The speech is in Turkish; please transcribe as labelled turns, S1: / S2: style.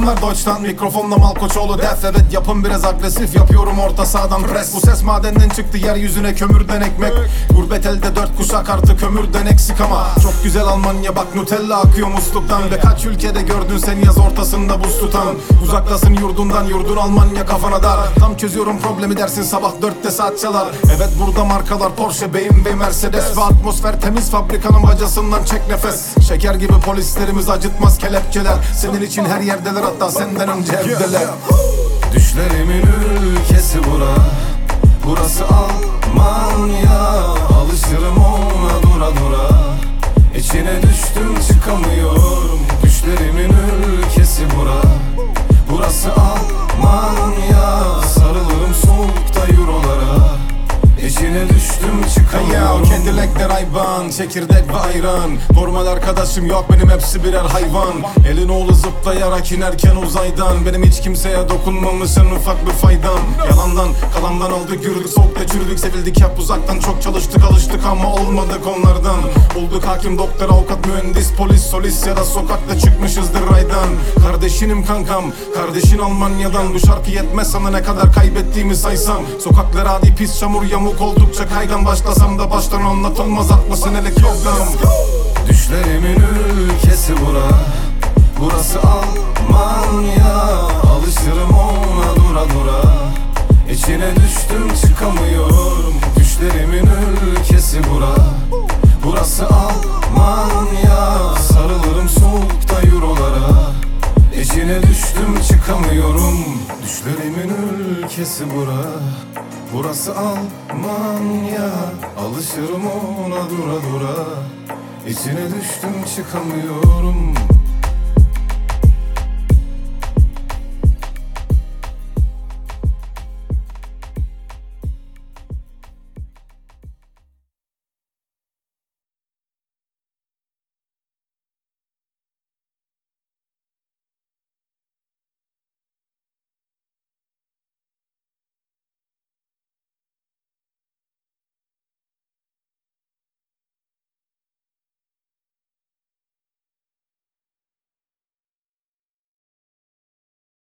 S1: Selamlar Deutschland, mikrofonla Malkoçoğlu def. Evet yapım biraz agresif, yapıyorum orta sahadan pres. Bu ses madenden çıktı, yeryüzüne kömürden ekmek. Gurbet elde 4 kuşak artı kömürden eksik ama çok güzel Almanya, bak Nutella akıyor musluktan. Ve kaç ülkede gördün sen yaz ortasında buz tutan. Uzaktasın yurdundan, yurdun Almanya kafana dar. Tam çözüyorum problemi dersin, sabah 4'te saat çalar. Evet burada markalar Porsche, BMW, Mercedes. Ve atmosfer temiz, fabrikanın bacasından çek nefes. Şeker gibi polislerimiz acıtmaz kelepçeler. Senin için her yerdeler, hatta senden önce evdeler.
S2: Düşlerimin ülkesi burası Almanya. Alışırım ona dura dura, İçine düştüm çıkamıyorum. Düşlerimin ülkesi burası Almanya. Sarılırım soğukta eurolara, İçine düştüm çıkamıyorum.
S1: Kedilekler hayvan, çekirdek ve ayran. Normal arkadaşım yok benim, hepsi birer hayvan. Elin oğlu zıplayarak inerken uzaydan. Benim hiç kimseye dokunmamışın ufak bir faydam. Yalandan kalandan aldık, yürüdük soğukta çürüdük. Sevildik hep uzaktan, çok çalıştık alıştık ama olmadık onlardan. Bulduk hakim, doktor, avukat, mühendis, polis, solist ya da sokakta çıkmışızdır raydan. Kardeşinim kankam, kardeşin Almanya'dan. Bu şarkı yetmez sana ne kadar kaybettiğimi saysam. Sokaklar adi pis çamur yamuk oldukça kaygan. Başlasam da baştan anlatılmaz, 60 senelik yoldan.
S2: Düşlerimin ülkesi burası Almanya. Alışırım ona dura dura, İçine düştüm çıkamıyorum. Düşlerimin ülkesi burası Almanya. Sarılırım soğukta eurolara, İçine düştüm çıkamıyorum. Düşlerimin ülkesi burası Almanya. Alışırım ona dura dura, İçine düştüm çıkamıyorum.